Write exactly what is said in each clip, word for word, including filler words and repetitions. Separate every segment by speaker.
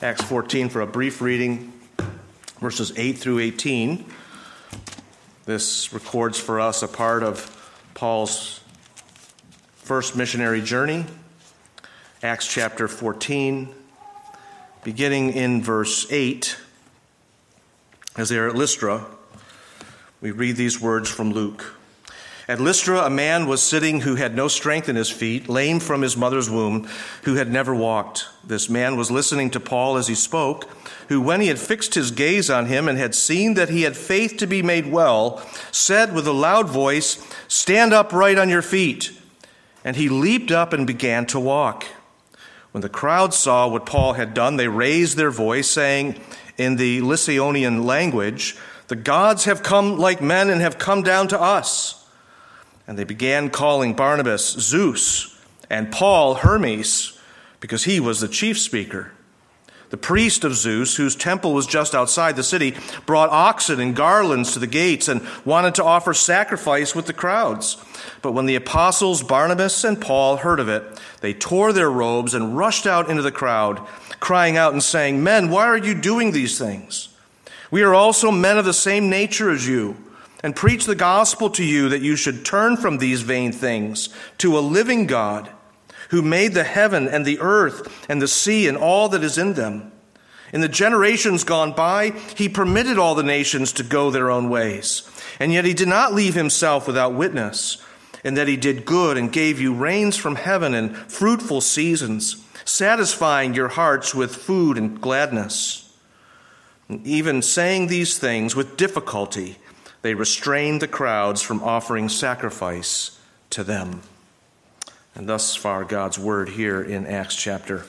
Speaker 1: Acts fourteen for a brief reading, verses eight through eighteen. This records for us a part of Paul's first missionary journey. Acts chapter fourteen, beginning in verse eight. As they are at Lystra, we read these words from Luke. At Lystra, a man was sitting who had no strength in his feet, lame from his mother's womb, who had never walked. This man was listening to Paul as he spoke, who, when he had fixed his gaze on him and had seen that he had faith to be made well, said with a loud voice, "Stand upright on your feet." And he leaped up and began to walk. When the crowd saw what Paul had done, they raised their voice, saying in the Lycaonian language, "The gods have come like men and have come down to us." And they began calling Barnabas Zeus and Paul Hermes, because he was the chief speaker. The priest of Zeus, whose temple was just outside the city, brought oxen and garlands to the gates and wanted to offer sacrifice with the crowds. But when the apostles Barnabas and Paul heard of it, they tore their robes and rushed out into the crowd, crying out and saying, "Men, why are you doing these things? We are also men of the same nature as you, and preach the gospel to you that you should turn from these vain things to a living God, who made the heaven and the earth and the sea and all that is in them. In the generations gone by, he permitted all the nations to go their own ways, and yet he did not leave himself without witness, in that he did good and gave you rains from heaven and fruitful seasons, satisfying your hearts with food and gladness." And even saying these things with difficulty, they restrained the crowds from offering sacrifice to them. And thus far, God's word here in Acts chapter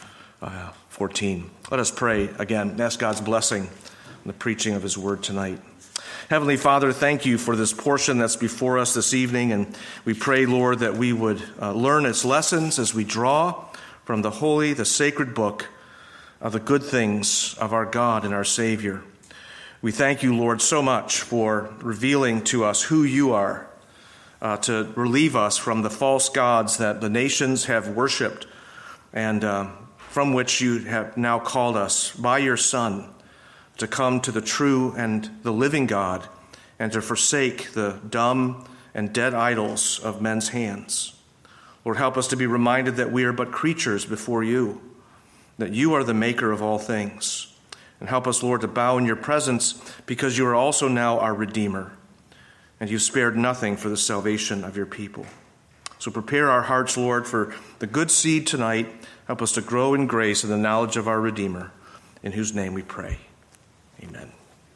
Speaker 1: uh, fourteen. Let us pray again and ask God's blessing on the preaching of his word tonight. Heavenly Father, thank you for this portion that's before us this evening, and we pray, Lord, that we would uh, learn its lessons as we draw from the holy, the sacred book of the good things of our God and our Savior. We thank you, Lord, so much for revealing to us who you are, uh, to relieve us from the false gods that the nations have worshipped and uh, from which you have now called us by your Son to come to the true and the living God and to forsake the dumb and dead idols of men's hands. Lord, help us to be reminded that we are but creatures before you, that you are the maker of all things. And help us, Lord, to bow in your presence, because you are also now our Redeemer, and you spared nothing for the salvation of your people. So prepare our hearts, Lord, for the good seed tonight. Help us to grow in grace and the knowledge of our Redeemer, in whose name we pray. Amen.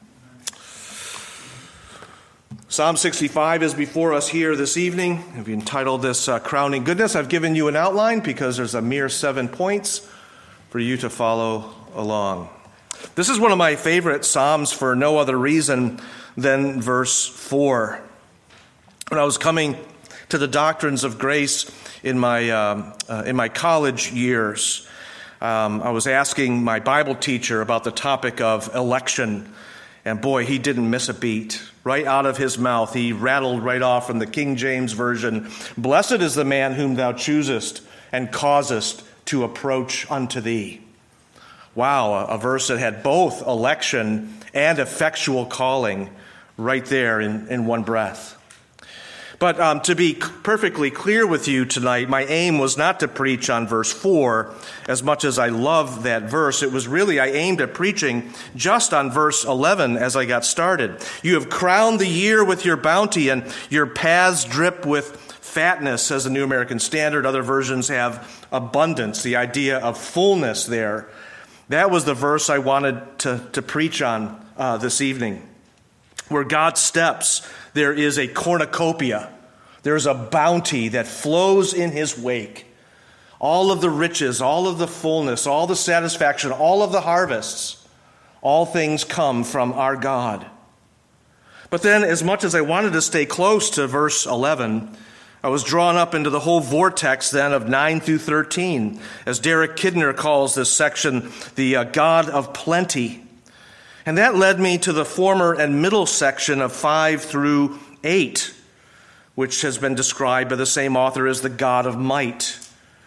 Speaker 1: Psalm sixty-five is before us here this evening. I've entitled this uh, Crowning Goodness. I've given you an outline because there's a mere seven points for you to follow along. This is one of my favorite Psalms for no other reason than verse four. When I was coming to the doctrines of grace in my um, uh, in my college years, um, I was asking my Bible teacher about the topic of election, and boy, he didn't miss a beat. Right out of his mouth, he rattled right off from the King James Version, "Blessed is the man whom thou choosest and causest to approach unto thee." Wow, a verse that had both election and effectual calling right there in, in one breath. But um, to be perfectly clear with you tonight, my aim was not to preach on verse four as much as I love that verse. It was really, I aimed at preaching just on verse eleven as I got started. "You have crowned the year with your bounty, and your paths drip with fatness," says the New American Standard. Other versions have abundance, the idea of fullness there. That was the verse I wanted to, to preach on uh, this evening. Where God steps, there is a cornucopia. There's a bounty that flows in his wake. All of the riches, all of the fullness, all the satisfaction, all of the harvests, all things come from our God. But then, as much as I wanted to stay close to verse eleven, I was drawn up into the whole vortex then of nine through thirteen, as Derek Kidner calls this section, the uh, God of plenty. And that led me to the former and middle section of five through eight, which has been described by the same author as the God of might.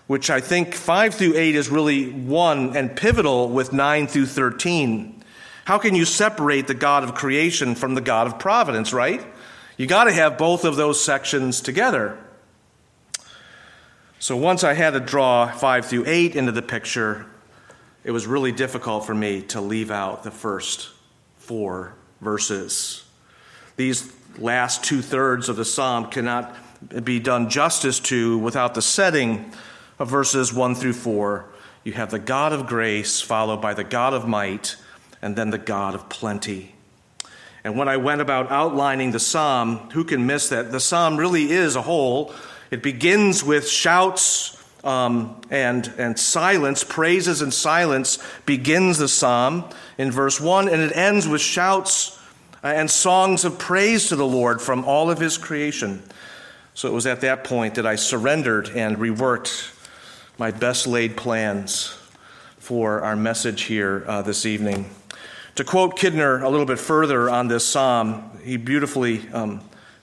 Speaker 1: which I think five through eight is really one and pivotal with nine through thirteen. How can you separate the God of creation from the God of providence, right? You got to have both of those sections together. So once I had to draw five through eight into the picture, it was really difficult for me to leave out the first four verses. These last two-thirds of the psalm cannot be done justice to without the setting of verses one through four. You have the God of grace followed by the God of might, and then the God of plenty. And when I went about outlining the psalm, who can miss that? The psalm really is a whole. It begins with shouts um, and, and silence, praises and silence begins the psalm in verse one, and it ends with shouts and songs of praise to the Lord from all of his creation. So it was at that point that I surrendered and reworked my best laid plans for our message here uh, this evening. To quote Kidner a little bit further on this psalm, he beautifully um,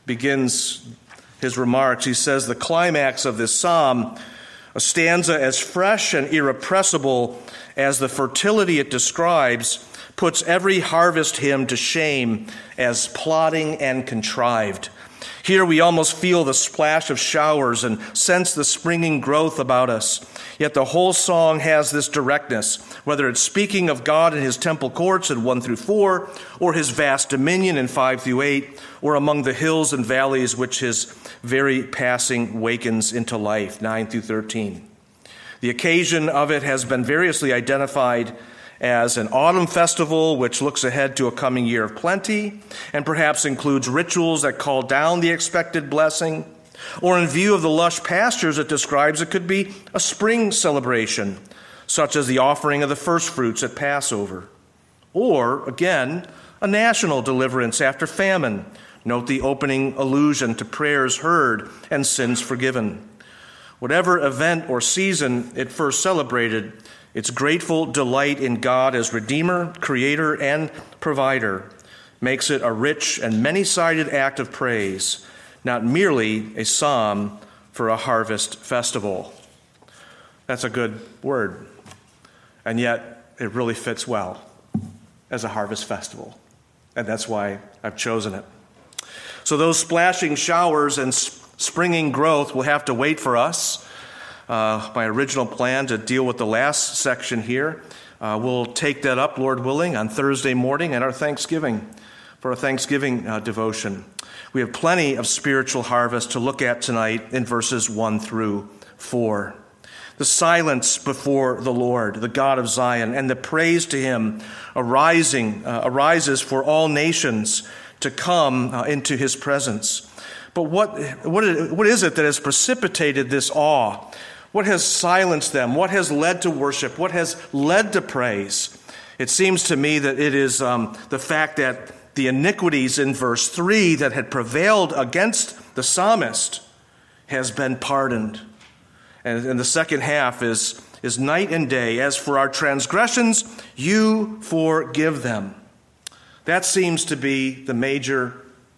Speaker 1: begins his remarks. He says, the climax of this psalm, a stanza as fresh and irrepressible as the fertility it describes, puts every harvest hymn to shame as plodding and contrived. Here we almost feel the splash of showers and sense the springing growth about us. Yet the whole song has this directness, whether it's speaking of God in his temple courts in one through four, or his vast dominion in five through eight, or among the hills and valleys which his very passing wakens into life, nine through thirteen. The occasion of it has been variously identified as an autumn festival which looks ahead to a coming year of plenty and perhaps includes rituals that call down the expected blessing, or in view of the lush pastures it describes, it could be a spring celebration, such as the offering of the first fruits at Passover, or, again, a national deliverance after famine. Note the opening allusion to prayers heard and sins forgiven. Whatever event or season it first celebrated, its grateful delight in God as Redeemer, Creator, and Provider makes it a rich and many-sided act of praise, not merely a psalm for a harvest festival. That's a good word, and yet it really fits well as a harvest festival, and that's why I've chosen it. So those splashing showers and springing growth will have to wait for us. Uh, my original plan to deal with the last section here. Uh, we'll take that up, Lord willing, on Thursday morning at our Thanksgiving, for our Thanksgiving uh, devotion. We have plenty of spiritual harvest to look at tonight in verses one through four. The silence before the Lord, the God of Zion, and the praise to him arising uh, arises for all nations to come uh, into his presence. But what, what, is, what is it that has precipitated this awe? What has silenced them? What has led to worship? What has led to praise? It seems to me that it is um, the fact that the iniquities in verse three that had prevailed against the psalmist has been pardoned. And, and the second half is, is night and day. As for our transgressions, you forgive them. That seems to be the major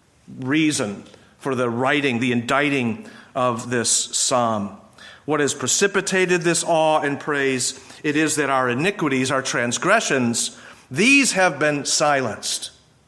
Speaker 1: reason for the writing, the indicting of this psalm. What has precipitated this awe and praise? It is that our iniquities, our transgressions, these have been silenced.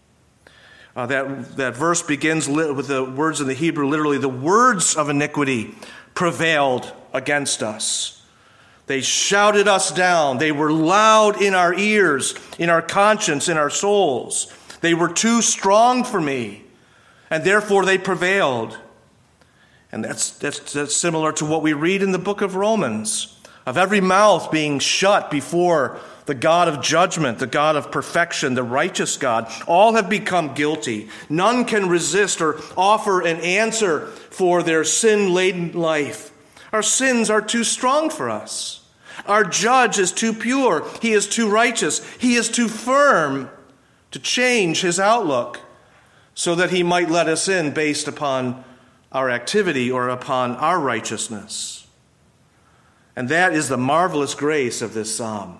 Speaker 1: Uh, that, that verse begins li- with the words in the Hebrew, literally, the words of iniquity prevailed against us. They shouted us down. They were loud in our ears, in our conscience, in our souls. They were too strong for me, and therefore they prevailed. And that's, that's, that's similar to what we read in the book of Romans, of every mouth being shut before the God of judgment, the God of perfection, the righteous God. All have become guilty. None can resist or offer an answer for their sin-laden life. Our sins are too strong for us. Our judge is too pure. He is too righteous. He is too firm to change his outlook so that he might let us in based upon our activity or upon our righteousness. And that is the marvelous grace of this psalm.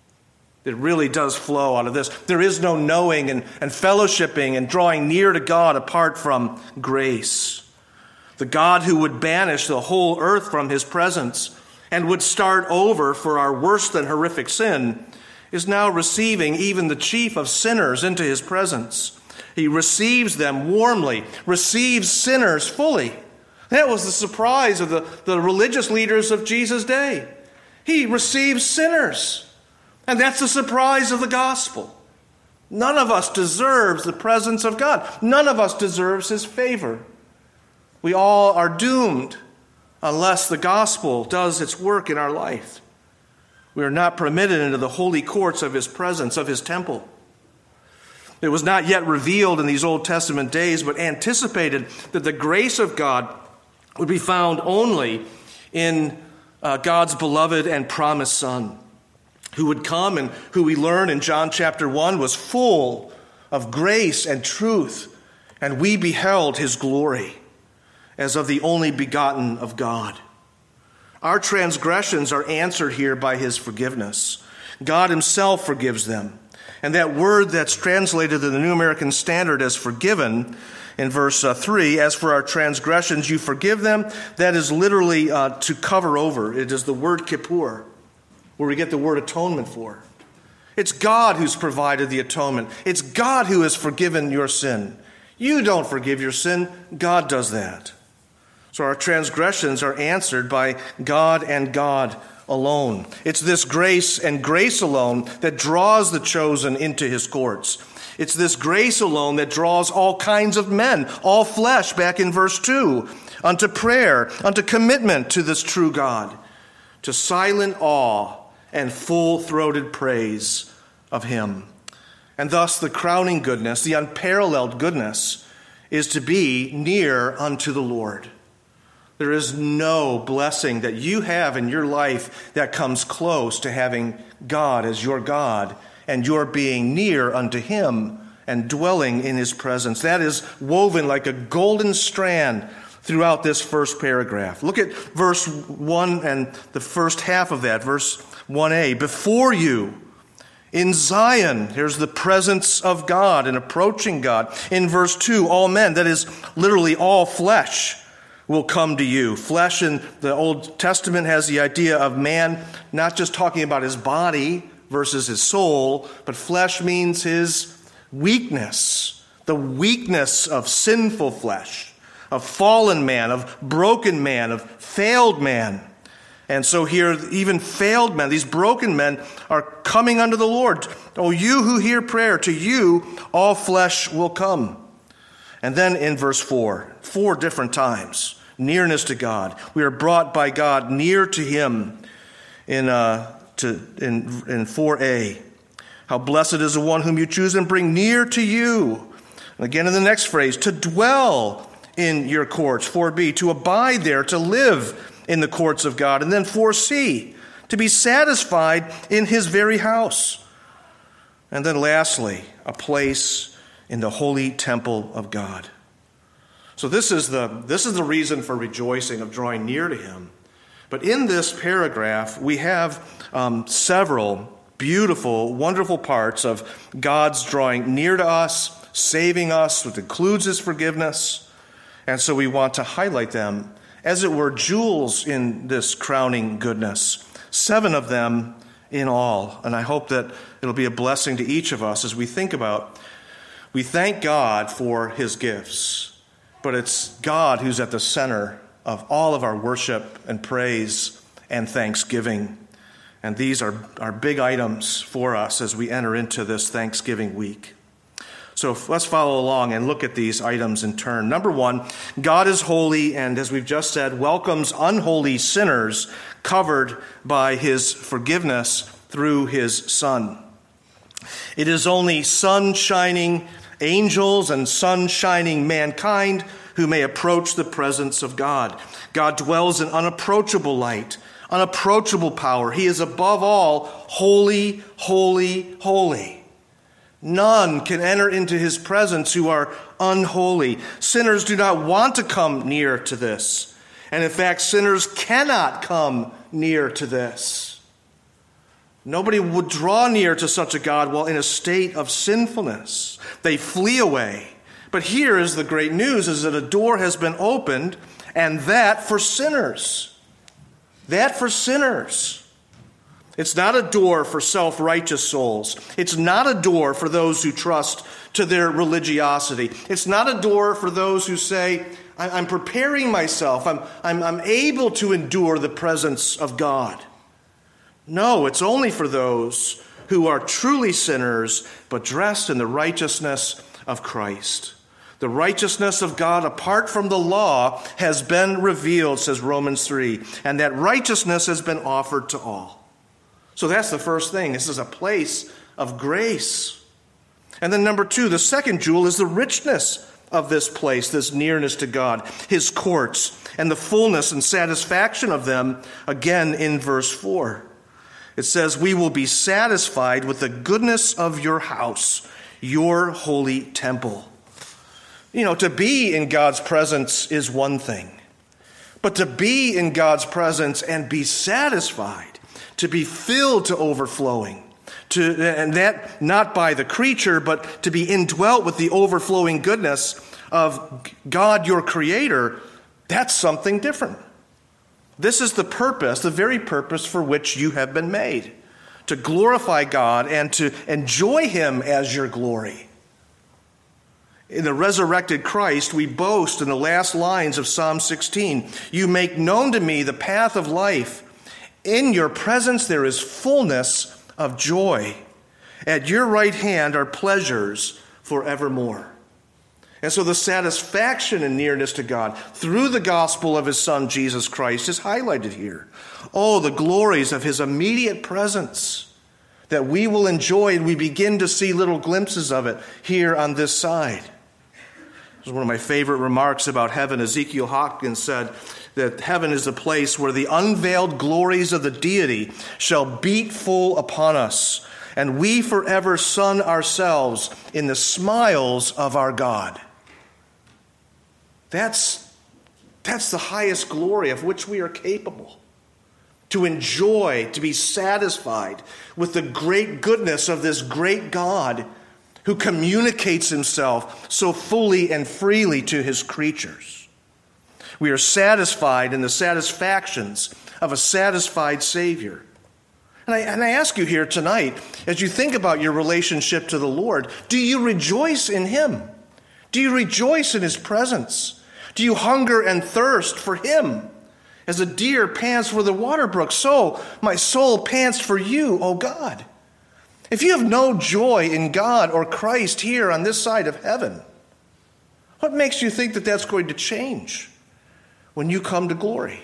Speaker 1: It really does flow out of this. There is no knowing and, and fellowshipping and drawing near to God apart from grace. The God who would banish the whole earth from his presence and would start over for our worse than horrific sin, is now receiving even the chief of sinners into his presence. He receives them warmly, receives sinners fully. That was the surprise of the, the religious leaders of Jesus' day. He receives sinners. And that's the surprise of the gospel. None of us deserves the presence of God. None of us deserves his favor. We all are doomed unless the gospel does its work in our life. We are not permitted into the holy courts of his presence, of his temple. It was not yet revealed in these Old Testament days, but anticipated that the grace of God would be found only in uh, God's beloved and promised Son, who would come and who we learn in John chapter one was full of grace and truth, and we beheld his glory as of the only begotten of God. Our transgressions are answered here by his forgiveness. God himself forgives them. And that word that's translated in the New American Standard as forgiven in verse uh, three, as for our transgressions, you forgive them, that is literally uh, to cover over. It is the word kippur, where we get the word atonement for. It's God who's provided the atonement. It's God who has forgiven your sin. You don't forgive your sin. God does that. So our transgressions are answered by God and God alone. It's this grace and grace alone that draws the chosen into his courts. It's this grace alone that draws all kinds of men, all flesh, back in verse two, unto prayer, unto commitment to this true God, to silent awe and full-throated praise of him. And thus the crowning goodness, the unparalleled goodness, is to be near unto the Lord. There is no blessing that you have in your life that comes close to having God as your God and your being near unto him and dwelling in his presence. That is woven like a golden strand throughout this first paragraph. Look at verse one and the first half of that, verse one a. Before you, in Zion, here's the presence of God and approaching God. In verse two, all men, that is literally all flesh, will come to you. Flesh in the Old Testament has the idea of man not just talking about his body versus his soul, but flesh means his weakness, the weakness of sinful flesh, of fallen man, of broken man, of failed man. And so here, even failed men, these broken men, are coming unto the Lord. Oh, you who hear prayer, to you all flesh will come. And then in verse four, four different times, nearness to God. We are brought by God near to him in uh, to in in four a. How blessed is the one whom you choose and bring near to you. And again in the next phrase, to dwell in your courts. four b, to abide there, to live in the courts of God. And then four c, to be satisfied in his very house. And then lastly, a place in the holy temple of God. So this is the this is the reason for rejoicing, of drawing near to him. But in this paragraph, we have um, several beautiful, wonderful parts of God's drawing near to us, saving us, which includes his forgiveness. And so we want to highlight them, as it were, jewels in this crowning goodness. Seven of them in all. And I hope that it'll be a blessing to each of us as we think about, we thank God for his gifts, but it's God who's at the center of all of our worship and praise and thanksgiving. And these are, are big items for us as we enter into this Thanksgiving week. So let's follow along and look at these items in turn. Number one, God is holy and, as we've just said, welcomes unholy sinners covered by his forgiveness through his Son. It is only sun-shining angels and sun-shining mankind who may approach the presence of God. God dwells in unapproachable light, unapproachable power. He is above all holy, holy, holy. None can enter into his presence who are unholy. Sinners do not want to come near to this. And in fact, sinners cannot come near to this. Nobody would draw near to such a God while in a state of sinfulness. They flee away. But here is the great news, is that a door has been opened, and that for sinners. That for sinners. It's not a door for self-righteous souls. It's not a door for those who trust to their religiosity. It's not a door for those who say, I'm preparing myself. I'm, I'm, I'm able to endure the presence of God. No, it's only for those who are truly sinners, but dressed in the righteousness of Christ. The righteousness of God apart from the law has been revealed, says Romans three, and that righteousness has been offered to all. So that's the first thing. This is a place of grace. And then number two, the second jewel is the richness of this place, this nearness to God, his courts, and the fullness and satisfaction of them, again in verse four. It says, we will be satisfied with the goodness of your house, your holy temple. You know, to be in God's presence is one thing, but to be in God's presence and be satisfied, to be filled to overflowing, to, and that not by the creature, but to be indwelt with the overflowing goodness of God, your creator, that's something different. This is the purpose, the very purpose for which you have been made, to glorify God and to enjoy him as your glory. In the resurrected Christ, we boast in the last lines of Psalm sixteen, you make known to me the path of life. In your presence there is fullness of joy. At your right hand are pleasures forevermore. And so the satisfaction and nearness to God through the gospel of his Son, Jesus Christ, is highlighted here. Oh, the glories of his immediate presence that we will enjoy, and we begin to see little glimpses of it here on this side. This is one of my favorite remarks about heaven. Ezekiel Hopkins said that heaven is a place where the unveiled glories of the deity shall beat full upon us, and we forever sun ourselves in the smiles of our God. That's, that's the highest glory of which we are capable. To enjoy, to be satisfied with the great goodness of this great God who communicates himself so fully and freely to his creatures. We are satisfied in the satisfactions of a satisfied Savior. And I, and I ask you here tonight, as you think about your relationship to the Lord, do you rejoice in him? Do you rejoice in his presence? Do you hunger and thirst for him? As a deer pants for the water brook, so my soul pants for you, O God. If you have no joy in God or Christ here on this side of heaven, what makes you think that that's going to change when you come to glory?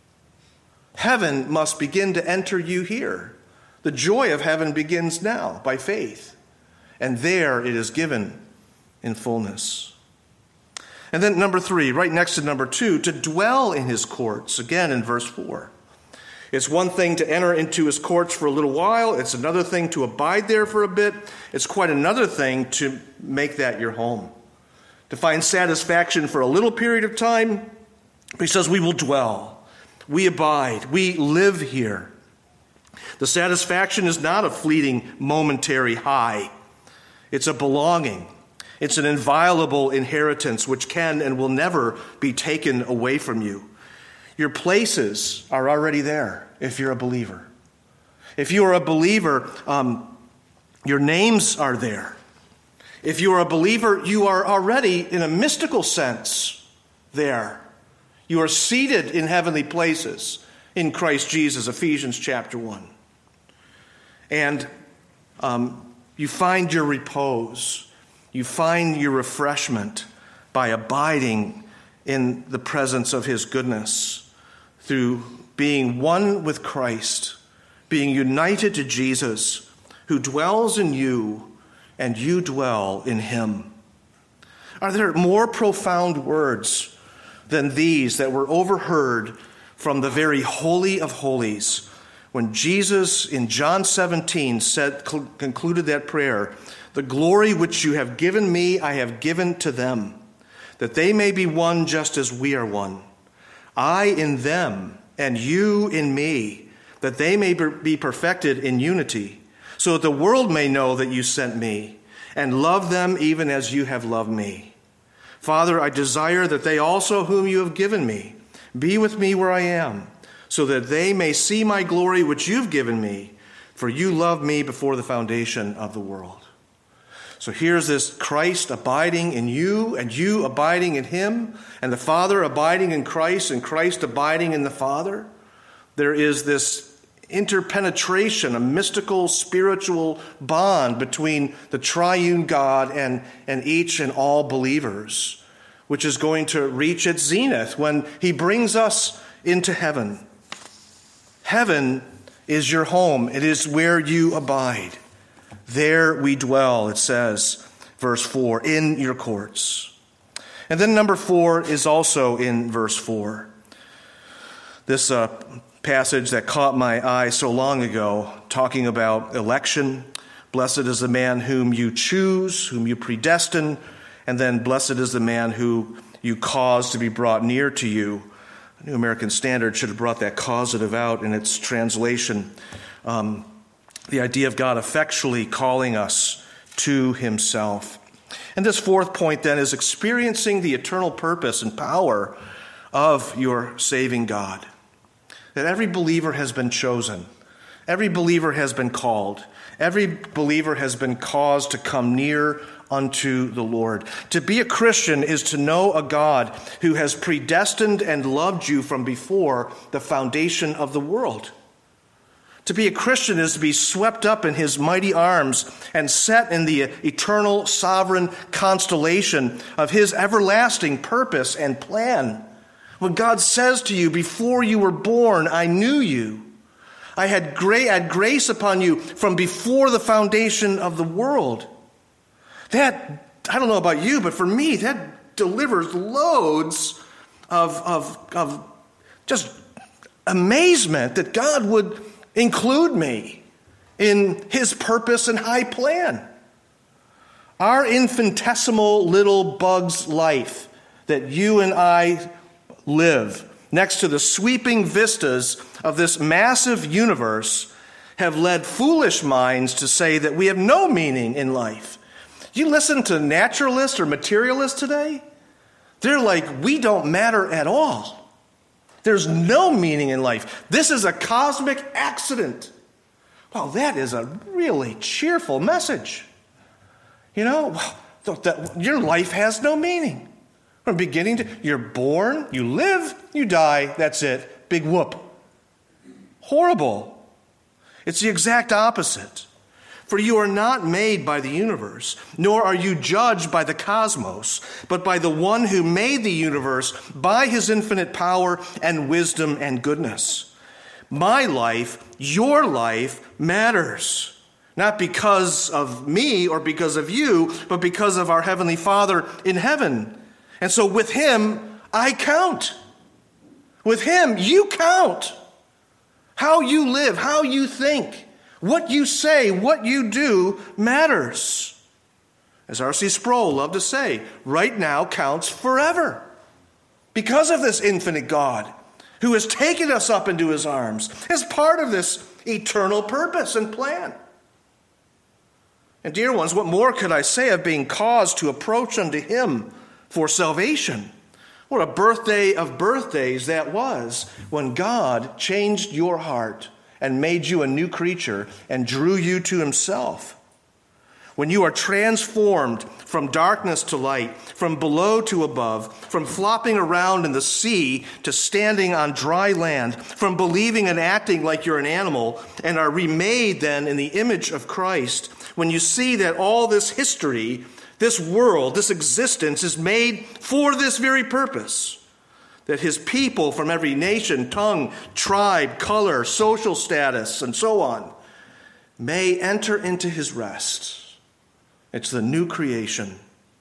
Speaker 1: Heaven must begin to enter you here. The joy of heaven begins now by faith, and there it is given in fullness. And then number three, right next to number two, to dwell in his courts, again in verse four. It's one thing to enter into his courts for a little while. It's another thing to abide there for a bit. It's quite another thing to make that your home. To find satisfaction for a little period of time, he says we will dwell. We abide. We live here. The satisfaction is not a fleeting momentary high. It's a belonging. It's an inviolable inheritance which can and will never be taken away from you. Your places are already there if you're a believer. If you are a believer, um, your names are there. If you are a believer, you are already, in a mystical sense, there. You are seated in heavenly places in Christ Jesus, Ephesians chapter one. And um, you find your repose. You find your refreshment by abiding in the presence of his goodness through being one with Christ, being united to Jesus, who dwells in you and you dwell in him. Are there more profound words than these that were overheard from the very Holy of Holies when Jesus in John seventeen said, concluded that prayer, the glory which you have given me, I have given to them, that they may be one just as we are one. I in them, and you in me, that they may be perfected in unity, so that the world may know that you sent me, and love them even as you have loved me. Father, I desire that they also whom you have given me be with me where I am, so that they may see my glory which you've given me, for you loved me before the foundation of the world. So here's this Christ abiding in you, and you abiding in him, and the Father abiding in Christ, and Christ abiding in the Father. There is this interpenetration, a mystical, spiritual bond between the triune God and, and each and all believers, which is going to reach its zenith when he brings us into heaven. Heaven is your home. It is where you abide. There we dwell, it says, verse four, in your courts. And then number four is also in verse four. This uh, passage that caught my eye so long ago, talking about election. Blessed is the man whom you choose, whom you predestine, and then blessed is the man who you cause to be brought near to you. The New American Standard should have brought that causative out in its translation. Um, the idea of God effectually calling us to himself. And this fourth point then is experiencing the eternal purpose and power of your saving God. That every believer has been chosen. Every believer has been called. Every believer has been caused to come near unto the Lord. To be a Christian is to know a God who has predestined and loved you from before the foundation of the world. To be a Christian is to be swept up in his mighty arms and set in the eternal sovereign constellation of his everlasting purpose and plan. When God says to you, before you were born, I knew you. I had, gra- had grace upon you from before the foundation of the world. That, I don't know about you, but for me, that delivers loads of, of, of just amazement that God would include me in his purpose and high plan. Our infinitesimal little bug's life that you and I live next to the sweeping vistas of this massive universe have led foolish minds to say that we have no meaning in life. You listen to naturalists or materialists today, they're like, we don't matter at all. There's no meaning in life. This is a cosmic accident. Well, that is a really cheerful message. You know, that your life has no meaning. From beginning to, you're born, you live, you die, that's it. Big whoop. Horrible. It's the exact opposite. For you are not made by the universe, nor are you judged by the cosmos, but by the one who made the universe by his infinite power and wisdom and goodness. My life, your life, matters. Not because of me or because of you, but because of our Heavenly Father in heaven. And so with him, I count. With him, you count. How you live, how you think, what you say, what you do matters. As R C Sproul loved to say, right now counts forever. Because of this infinite God who has taken us up into his arms as part of this eternal purpose and plan. And dear ones, what more could I say of being caused to approach unto him for salvation? What a birthday of birthdays that was when God changed your heart and made you a new creature and drew you to himself. When you are transformed from darkness to light, from below to above, from flopping around in the sea to standing on dry land, from believing and acting like you're an animal, and are remade then in the image of Christ, when you see that all this history, this world, this existence is made for this very purpose, that his people from every nation, tongue, tribe, color, social status, and so on, may enter into his rest. It's the new creation.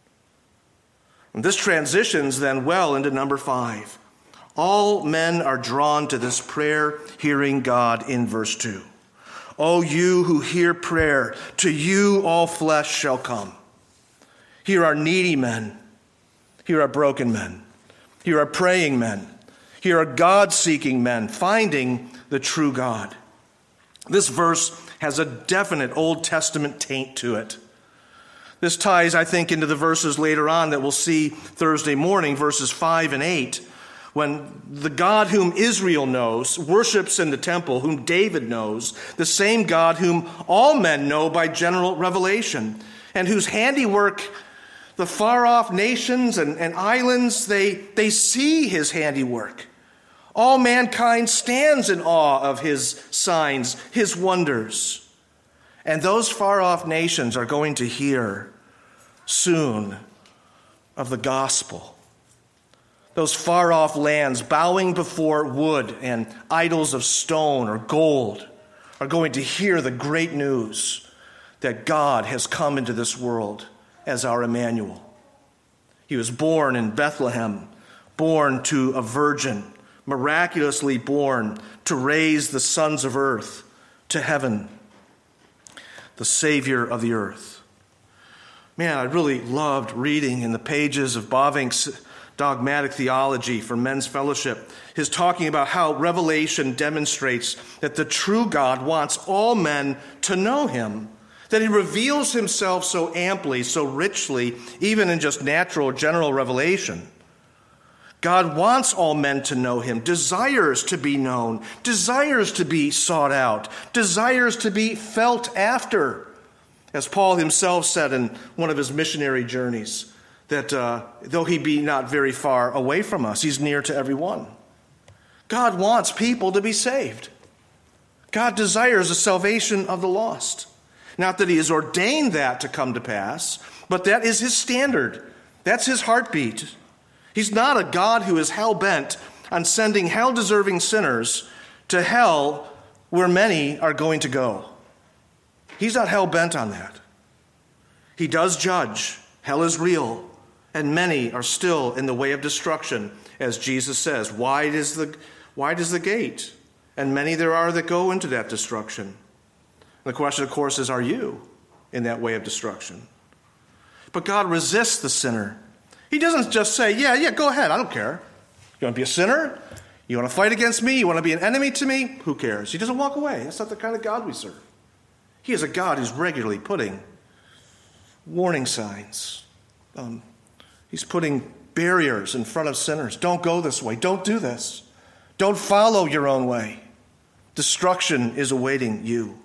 Speaker 1: And this transitions then well into number five. All men are drawn to this prayer, hearing God in verse two. O you who hear prayer, to you all flesh shall come. Here are needy men. Here are broken men. Here are praying men. Here are God-seeking men, finding the true God. This verse has a definite Old Testament taint to it. This ties, I think, into the verses later on that we'll see Thursday morning, verses five and eight, When the God whom Israel knows worships in the temple, whom David knows, the same God whom all men know by general revelation, and whose handiwork the far-off nations and, and islands, they, they see his handiwork. All mankind stands in awe of his signs, his wonders. And those far-off nations are going to hear soon of the gospel. Those far-off lands bowing before wood and idols of stone or gold are going to hear the great news that God has come into this world as our Emmanuel. He was born in Bethlehem, born to a virgin, miraculously born to raise the sons of earth to heaven, the Savior of the earth. Man, I really loved reading in the pages of Bavinck's Dogmatic Theology for Men's Fellowship, his talking about how Revelation demonstrates that the true God wants all men to know him, that he reveals himself so amply, so richly, even in just natural, general revelation. God wants all men to know him, desires to be known, desires to be sought out, desires to be felt after. As Paul himself said in one of his missionary journeys, that uh, though he be not very far away from us, he's near to everyone. God wants people to be saved. God desires the salvation of the lost. Not that he has ordained that to come to pass, but that is his standard. That's his heartbeat. He's not a God who is hell-bent on sending hell-deserving sinners to hell where many are going to go. He's not hell-bent on that. He does judge. Hell is real, and many are still in the way of destruction, as Jesus says. Wide is the, wide is the gate, and many there are that go into that destruction. The question, of course, is, are you in that way of destruction? But God resists the sinner. He doesn't just say, yeah, yeah, go ahead, I don't care. You want to be a sinner? You want to fight against me? You want to be an enemy to me? Who cares? He doesn't walk away. That's not the kind of God we serve. He is a God who's regularly putting warning signs. Um, he's putting barriers in front of sinners. Don't go this way. Don't do this. Don't follow your own way. Destruction is awaiting you.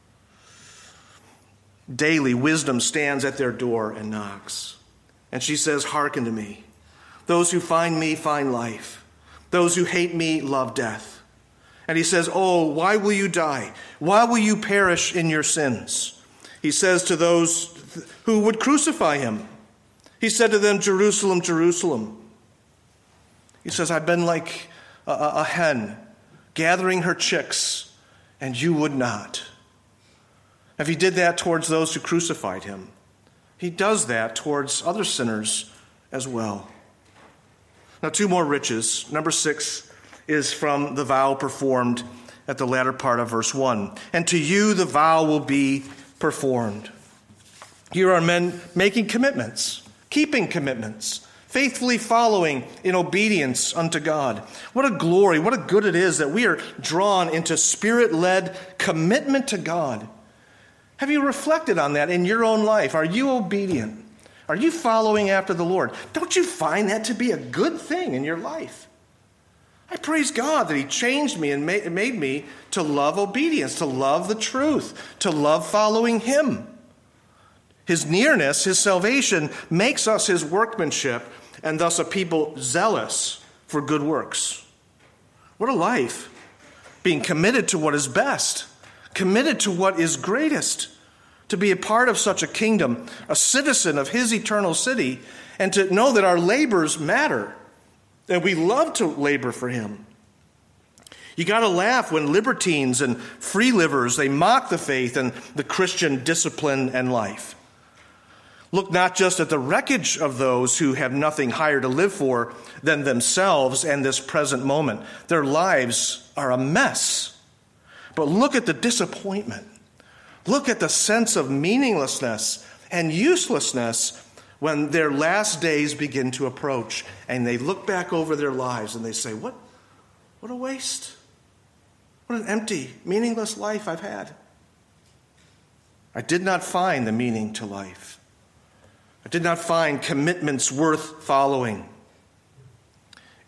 Speaker 1: Daily, wisdom stands at their door and knocks. And she says, hearken to me. Those who find me find life. Those who hate me love death. And he says, oh, why will you die? Why will you perish in your sins? He says to those who would crucify him. He said to them, Jerusalem, Jerusalem. He says, I've been like a, a hen gathering her chicks, and you would not. If he did that towards those who crucified him, he does that towards other sinners as well. Now, two more riches. Number six is from the vow performed at the latter part of verse one. And to you the vow will be performed. Here are men making commitments, keeping commitments, faithfully following in obedience unto God. What a glory, what a good it is that we are drawn into spirit-led commitment to God. Have you reflected on that in your own life? Are you obedient? Are you following after the Lord? Don't you find that to be a good thing in your life? I praise God that he changed me and made me to love obedience, to love the truth, to love following him. His nearness, his salvation, makes us his workmanship and thus a people zealous for good works. What a life, being committed to what is best, committed to what is greatest, to be a part of such a kingdom, a citizen of his eternal city, and to know that our labors matter, that we love to labor for him. You got to laugh when libertines and free livers, they mock the faith and the Christian discipline and life. Look not just at the wreckage of those who have nothing higher to live for than themselves and this present moment. Their lives are a mess. But look at the disappointment. Look at the sense of meaninglessness and uselessness when their last days begin to approach and they look back over their lives and they say, what, what a waste. What an empty, meaningless life I've had. I did not find the meaning to life. I did not find commitments worth following.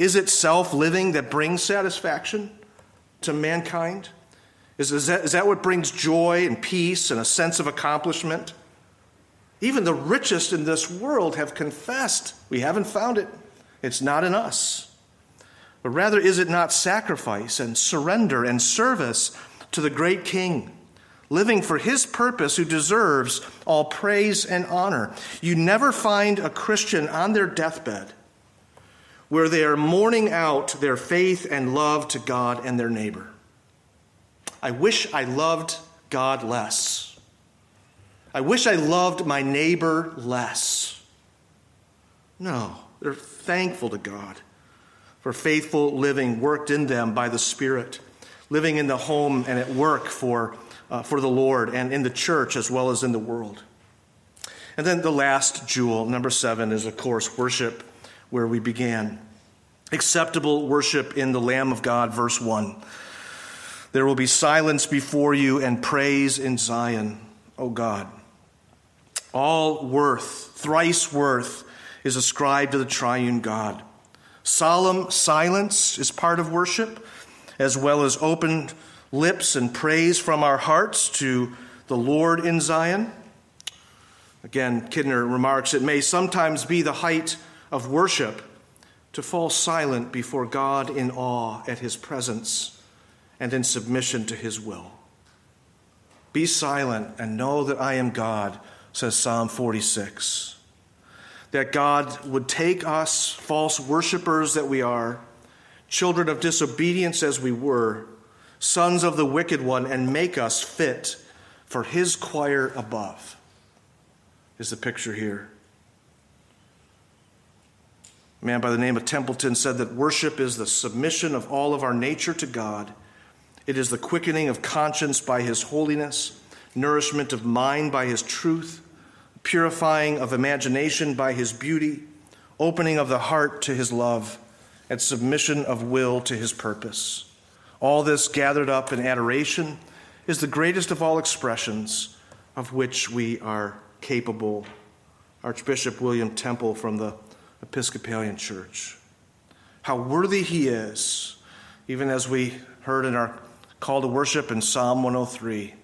Speaker 1: Is it self-living that brings satisfaction to mankind? Is, is, that, is that what brings joy and peace and a sense of accomplishment? Even the richest in this world have confessed we haven't found it. It's not in us. But rather, is it not sacrifice and surrender and service to the great King, living for his purpose, who deserves all praise and honor? You never find a Christian on their deathbed where they are mourning out their faith and love to God and their neighbor. I wish I loved God less. I wish I loved my neighbor less. No, they're thankful to God for faithful living worked in them by the Spirit, living in the home and at work for, uh, for the Lord and in the church as well as in the world. And then the last jewel, number seven, is, of course, worship, where we began. Acceptable worship in the Lamb of God, verse one. There will be silence before you and praise in Zion, O God. All worth, thrice worth, is ascribed to the triune God. Solemn silence is part of worship, as well as open lips and praise from our hearts to the Lord in Zion. Again, Kidner remarks, it may sometimes be the height of worship to fall silent before God in awe at his presence and in submission to his will. Be silent and know that I am God, says Psalm forty-six. That God would take us, false worshipers that we are, children of disobedience as we were, sons of the wicked one, and make us fit for his choir above, is the picture here. A man by the name of Templeton said that worship is the submission of all of our nature to God. It is the quickening of conscience by his holiness, nourishment of mind by his truth, purifying of imagination by his beauty, opening of the heart to his love, and submission of will to his purpose. All this gathered up in adoration is the greatest of all expressions of which we are capable. Archbishop William Temple from the Episcopalian Church. How worthy he is, even as we heard in our call to worship in Psalm one oh three.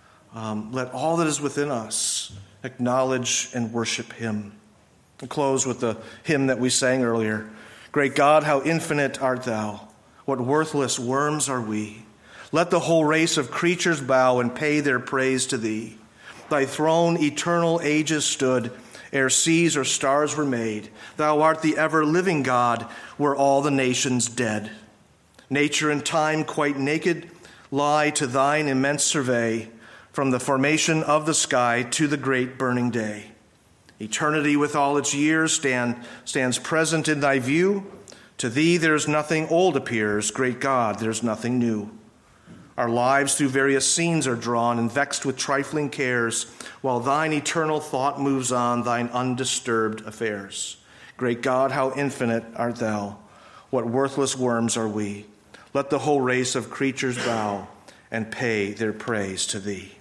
Speaker 1: Um, let all that is within us acknowledge and worship him. I'll close with the hymn that we sang earlier. Great God, how infinite art thou. What worthless worms are we. Let the whole race of creatures bow and pay their praise to thee. Thy throne eternal ages stood, ere seas or stars were made. Thou art the ever-living God, were all the nations dead. Nature and time quite naked lie to thine immense survey, from the formation of the sky to the great burning day. Eternity with all its years stand, stands present in thy view. To thee there's nothing old appears, great God, there's nothing new. Our lives through various scenes are drawn and vexed with trifling cares, while thine eternal thought moves on thine undisturbed affairs. Great God, how infinite art thou. What worthless worms are we. Let the whole race of creatures bow and pay their praise to thee.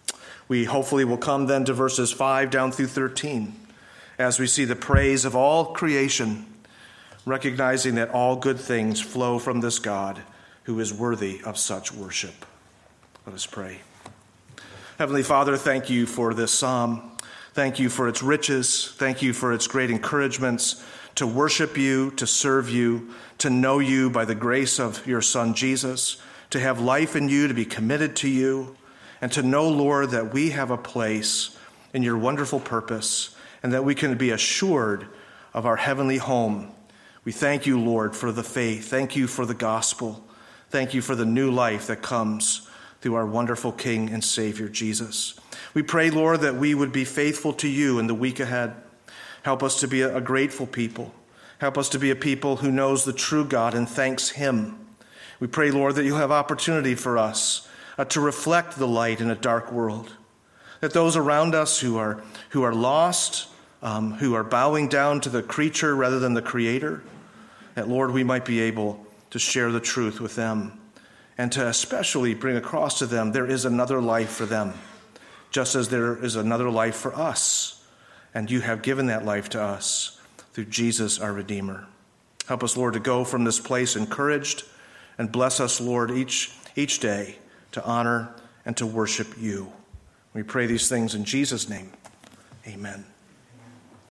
Speaker 1: We hopefully will come then to verses five down through thirteen as we see the praise of all creation, recognizing that all good things flow from this God who is worthy of such worship. Let us pray. Heavenly Father, thank you for this psalm. Thank you for its riches. Thank you for its great encouragements to worship you, to serve you, to know you by the grace of your Son Jesus, to have life in you, to be committed to you, and to know, Lord, that we have a place in your wonderful purpose and that we can be assured of our heavenly home. We thank you, Lord, for the faith. Thank you for the gospel. Thank you for the new life that comes through our wonderful King and Savior, Jesus. We pray, Lord, that we would be faithful to you in the week ahead. Help us to be a grateful people. Help us to be a people who knows the true God and thanks him. We pray, Lord, that you'll have opportunity for us uh, to reflect the light in a dark world. That those around us who are, who are lost, um, who are bowing down to the creature rather than the Creator, that, Lord, we might be able to share the truth with them and to especially bring across to them there is another life for them, just as there is another life for us. And you have given that life to us through Jesus, our Redeemer. Help us, Lord, to go from this place encouraged, and bless us, Lord, each, each day to honor and to worship you. We pray these things in Jesus' name. Amen.